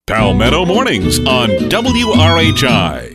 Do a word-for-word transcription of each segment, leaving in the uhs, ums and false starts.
Palmetto Mornings on W R H I.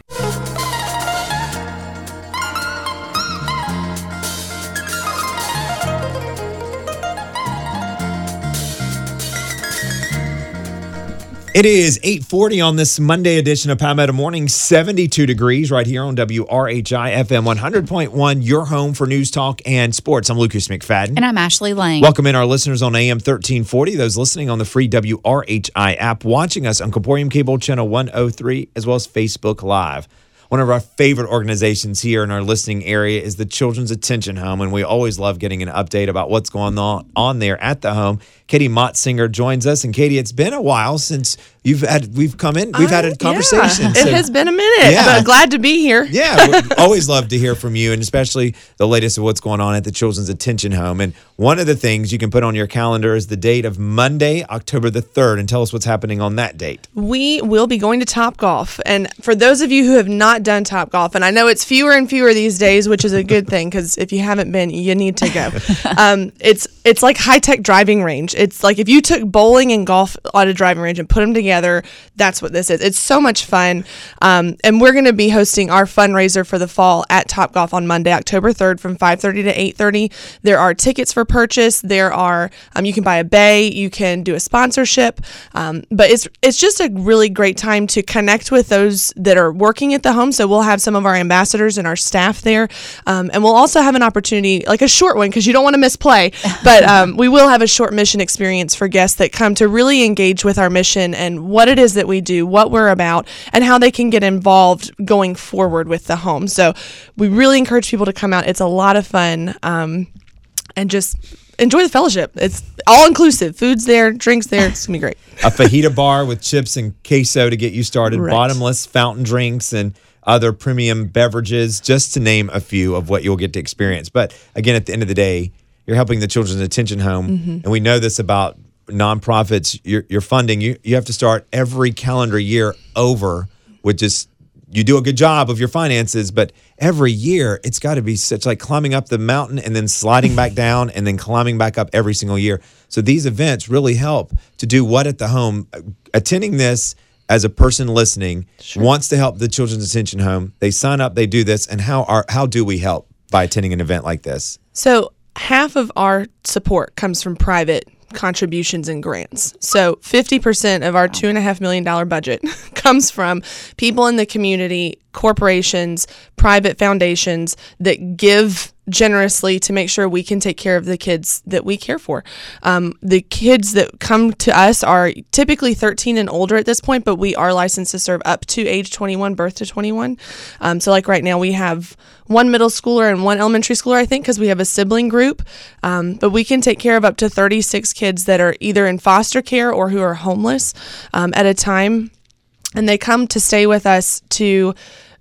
It is eight forty on this Monday edition of Palmetto Morning, seventy-two degrees right here on W R H I F M one hundred point one, your home for news, talk, and sports. I'm Lucas McFadden. And I'm Ashley Lang. Welcome in our listeners on A M thirteen forty, those listening on the free W R H I app, watching us on Comporium Cable Channel one oh three, as well as Facebook Live. One of our favorite organizations here in our listening area is the Children's Attention Home, and we always love getting an update about what's going on on there at the home. Katie Motzinger joins us, and Katie, it's been a while since you've had we've come in, we've had a conversation. Yeah, it so, has been a minute, yeah. but glad to be here. Yeah, we always love to hear from you, and especially the latest of what's going on at the Children's Attention Home. And one of the things you can put on your calendar is the date of Monday, October the third, and tell us what's happening on that date. We will be going to Topgolf, and for those of you who have not done Topgolf, and I know it's fewer and fewer these days, which is a good thing because if you haven't been, you need to go. um, it's it's like high-tech driving range. It's like if you took bowling and golf at a driving range and put them together, that's what this is. It's so much fun. Um, and we're going to be hosting our fundraiser for the fall at Topgolf on Monday, October third from five thirty to eight thirty. There are tickets for purchase. There are, um, you can buy a bay, you can do a sponsorship. Um, but it's it's just a really great time to connect with those that are working at the home. So we'll have some of our ambassadors and our staff there. Um, and we'll also have an opportunity, like a short one, because you don't want to miss play. But um, we will have a short mission experience for guests that come to really engage with our mission and what it is that we do, what we're about, and how they can get involved going forward with the home. So we really encourage people to come out. It's a lot of fun, um, and just enjoy the fellowship. It's all inclusive. Food's there, drinks there. It's gonna be great. A fajita bar with chips and queso to get you started, Right. Bottomless fountain drinks and other premium beverages, just to name a few of what you'll get to experience. But again, at the end of the day, you're helping the Children's Attention Home, mm-hmm. and we know this about nonprofits. You're, you're funding. You you have to start every calendar year over with just, you do a good job of your finances, but every year it's got to be such like climbing up the mountain and then sliding back down and then climbing back up every single year. So these events really help to do what at the home. Attending this as a person listening sure. wants to help the Children's Attention Home. They sign up, they do this, and how are how do we help by attending an event like this? So half of our support comes from private contributions and grants. So fifty percent of our two and a half million dollar budget comes from people in the community, corporations, private foundations that give generously to make sure we can take care of the kids that we care for. Um, the kids that come to us are typically thirteen and older at this point, but we are licensed to serve up to age twenty-one, birth to twenty-one. Um, so like right now we have one middle schooler and one elementary schooler, I think, because we have a sibling group. Um, but we can take care of up to thirty-six kids that are either in foster care or who are homeless um, at a time. And they come to stay with us to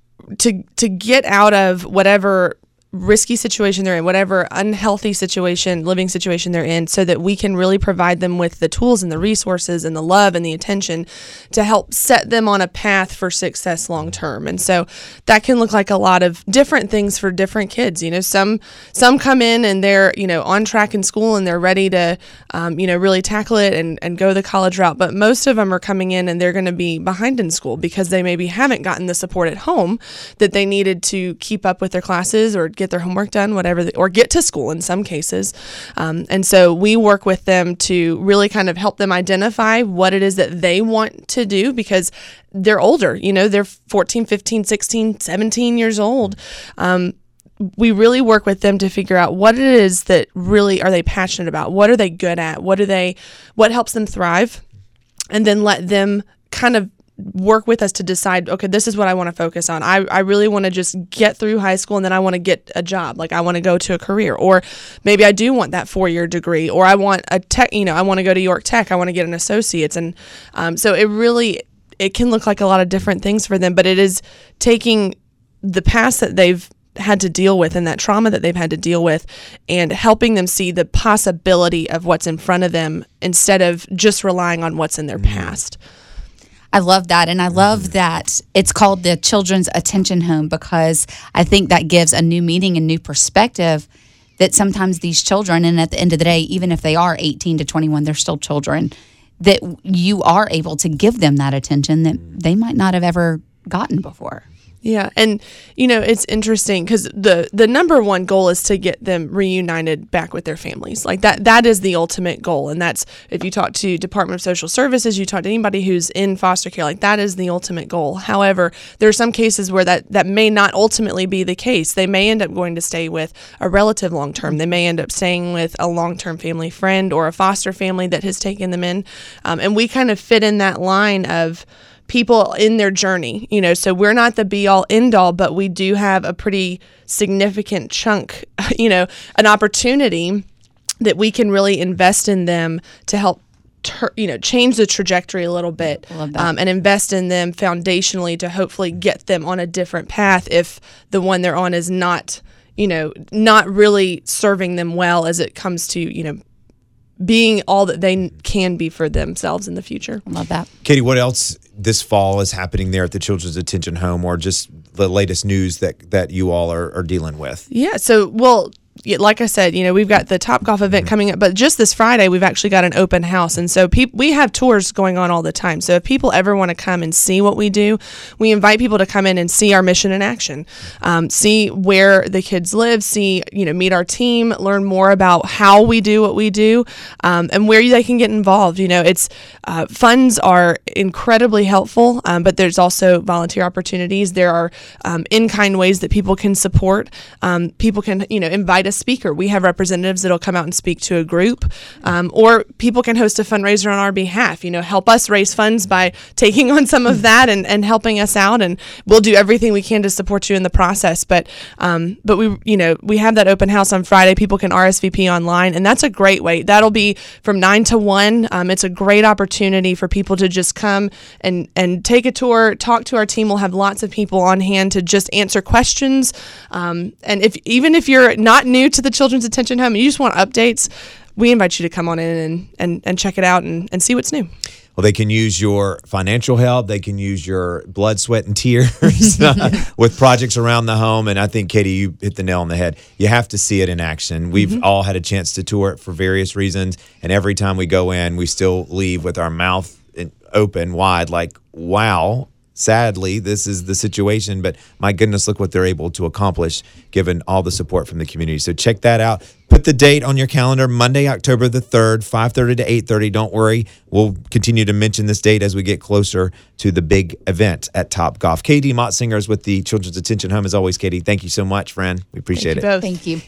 to to get out of whatever risky situation they're in, whatever unhealthy situation, living situation they're in, so that we can really provide them with the tools and the resources and the love and the attention to help set them on a path for success long term. And so that can look like a lot of different things for different kids. You know, some some come in and they're, you know, on track in school and they're ready to, um, you know, really tackle it and, and go the college route. But most of them are coming in and they're going to be behind in school because they maybe haven't gotten the support at home that they needed to keep up with their classes or get their homework done, whatever, the, or get to school in some cases. Um, and so we work with them to really kind of help them identify what it is that they want to do because they're older, you know, they're fourteen, fifteen, sixteen, seventeen years old. Um, we really work with them to figure out what it is that really are they passionate about? What are they good at? What do they, what helps them thrive? And then let them kind of work with us to decide, okay, this is what I want to focus on. I, I really want to just get through high school and then I want to get a job. Like I want to go to a career, or maybe I do want that four-year degree, or I want a tech, you know, I want to go to York Tech. I want to get an associate's. And um, so it really, it can look like a lot of different things for them, but it is taking the past that they've had to deal with and that trauma that they've had to deal with and helping them see the possibility of what's in front of them instead of just relying on what's in their mm-hmm. past. I love that. And I love that it's called the Children's Attention Home because I think that gives a new meaning and new perspective that sometimes these children, and at the end of the day, even if they are eighteen to twenty-one, they're still children. that you are able to give them that attention that they might not have ever gotten before. Yeah, and you know it's interesting because the the number one goal is to get them reunited back with their families. Like that that is the ultimate goal, and that's if you talk to Department of Social Services, you talk to anybody who's in foster care, like that is the ultimate goal. However, there are some cases where that that may not ultimately be the case. They may end up going to stay with a relative long term. They may end up staying with a long term family friend or a foster family that has taken them in, um, and we kind of fit in that line of people in their journey, you know, so we're not the be all end all, but we do have a pretty significant chunk, you know, an opportunity that we can really invest in them to help, ter- you know, change the trajectory a little bit um, and invest in them foundationally to hopefully get them on a different path if the one they're on is not, you know, not really serving them well as it comes to, you know, being all that they can be for themselves in the future. I love that. Katie, what else this fall is happening there at the Children's Detention Home, or just the latest news that, that you all are, are dealing with? Yeah, so, well, yeah, like I said, you know, we've got the Topgolf event coming up, but just this Friday, we've actually got an open house. And so peop- we have tours going on all the time. So if people ever want to come and see what we do, we invite people to come in and see our mission in action, um, see where the kids live, see, you know, meet our team, learn more about how we do what we do, um, and where they can get involved. You know, it's uh, funds are incredibly helpful, um, but there's also volunteer opportunities. There are um, in-kind ways that people can support. Um, people can, you know, invite a speaker. We have representatives that'll come out and speak to a group, um, or people can host a fundraiser on our behalf, you know, help us raise funds by taking on some of that and, and helping us out. And we'll do everything we can to support you in the process. But, um, but we, you know, we have that open house on Friday. People can R S V P online, and that's a great way. That'll be from nine to one. Um, it's a great opportunity for people to just come and, and take a tour, talk to our team. We'll have lots of people on hand to just answer questions. Um, and if, even if you're not new to the Children's Detention Home and you just want updates, we invite you to come on in and, and, and check it out and, and see what's new. Well, they can use your financial help. They can use your blood, sweat, and tears uh, with projects around the home. And I think, Katie, you hit the nail on the head. You have to see it in action. We've mm-hmm. all had a chance to tour it for various reasons. And every time we go in, we still leave with our mouth open wide like, wow. Sadly, this is the situation, but my goodness, look what they're able to accomplish given all the support from the community. So check that out. Put the date on your calendar, Monday, October the third, five thirty to eight thirty. Don't worry. We'll continue to mention this date as we get closer to the big event at Topgolf. Katie Motsinger is with the Children's Detention Home. As always, Katie, thank you so much, friend. We appreciate thank it. You both. Thank you.